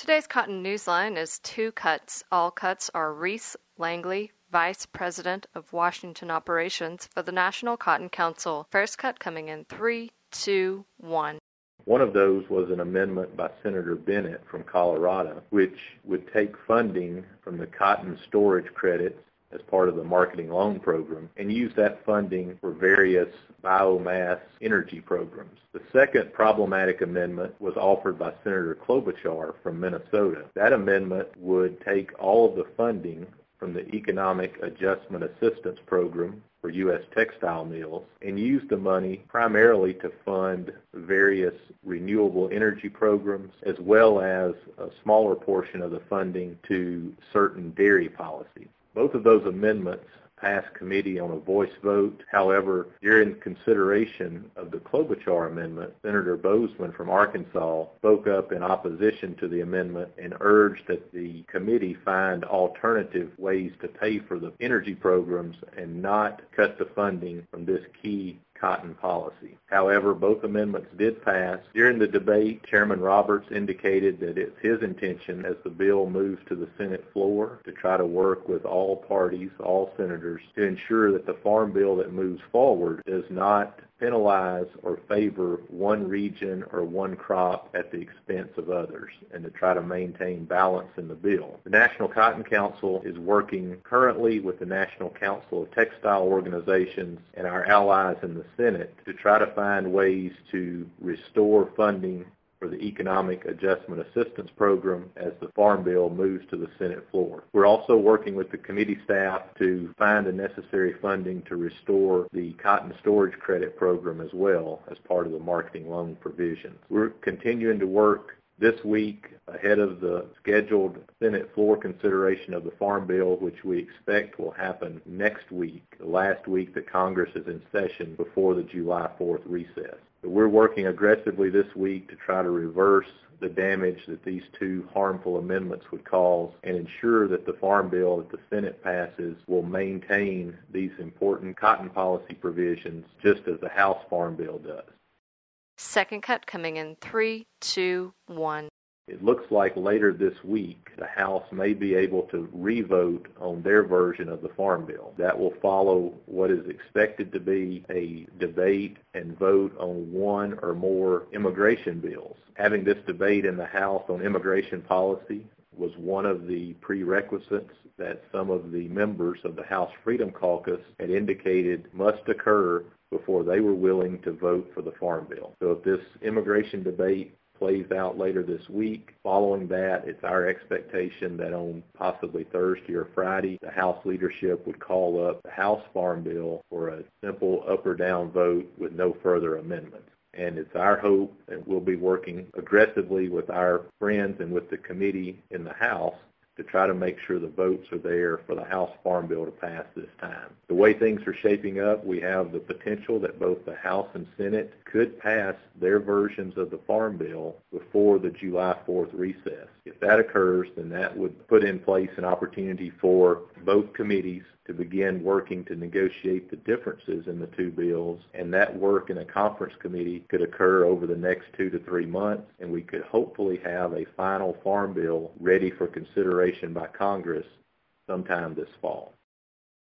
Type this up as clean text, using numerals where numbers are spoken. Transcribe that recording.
Today's Cotton Newsline is two cuts. All cuts are Reese Langley, Vice President of Washington Operations for the National Cotton Council. First cut coming in 3, 2, 1. One of those was an amendment by Senator Bennett from Colorado, which would take funding from the cotton storage credits as part of the marketing loan program and use that funding for various biomass energy programs. The second problematic amendment was offered by Senator Klobuchar from Minnesota. That amendment would take all of the funding from the Economic Adjustment Assistance Program for U.S. textile mills and use the money primarily to fund various renewable energy programs as well as a smaller portion of the funding to certain dairy policies. Both of those amendments passed committee on a voice vote. However, during consideration of the Klobuchar amendment, Senator Bozeman from Arkansas spoke up in opposition to the amendment and urged that the committee find alternative ways to pay for the energy programs and not cut the funding from this key cotton policy. However, both amendments did pass. During the debate, Chairman Roberts indicated that it's his intention as the bill moves to the Senate floor to try to work with all parties, all senators, to ensure that the farm bill that moves forward does not penalize or favor one region or one crop at the expense of others, and to try to maintain balance in the bill. The National Cotton Council is working currently with the National Council of Textile Organizations and our allies in the Senate to try to find ways to restore funding for the Economic Adjustment Assistance Program as the Farm Bill moves to the Senate floor. We're also working with the committee staff to find the necessary funding to restore the Cotton Storage Credit Program as well as part of the marketing loan provisions. We're continuing to work this week ahead of the scheduled Senate floor consideration of the Farm Bill, which we expect will happen next week, the last week that Congress is in session before the July 4th recess. But we're working aggressively this week to try to reverse the damage that these two harmful amendments would cause and ensure that the Farm Bill that the Senate passes will maintain these important cotton policy provisions just as the House Farm Bill does. Second cut coming in 3, 2, 1. It looks like later this week the House may be able to revote on their version of the Farm Bill. That will follow what is expected to be a debate and vote on one or more immigration bills. Having this debate in the House on immigration policy was one of the prerequisites that some of the members of the House Freedom Caucus had indicated must occur before they were willing to vote for the Farm Bill. So if this immigration debate plays out later this week, following that, it's our expectation that on possibly Thursday or Friday, the House leadership would call up the House Farm Bill for a simple up or down vote with no further amendments. And it's our hope that we'll be working aggressively with our friends and with the committee in the House to try to make sure the votes are there for the House Farm Bill to pass this time. The way things are shaping up, we have the potential that both the House and Senate could pass their versions of the Farm Bill before the July 4th recess. If that occurs, then that would put in place an opportunity for both committees to begin working to negotiate the differences in the two bills, and that work in a conference committee could occur over the next 2 to 3 months, and we could hopefully have a final Farm Bill ready for consideration by Congress sometime this fall.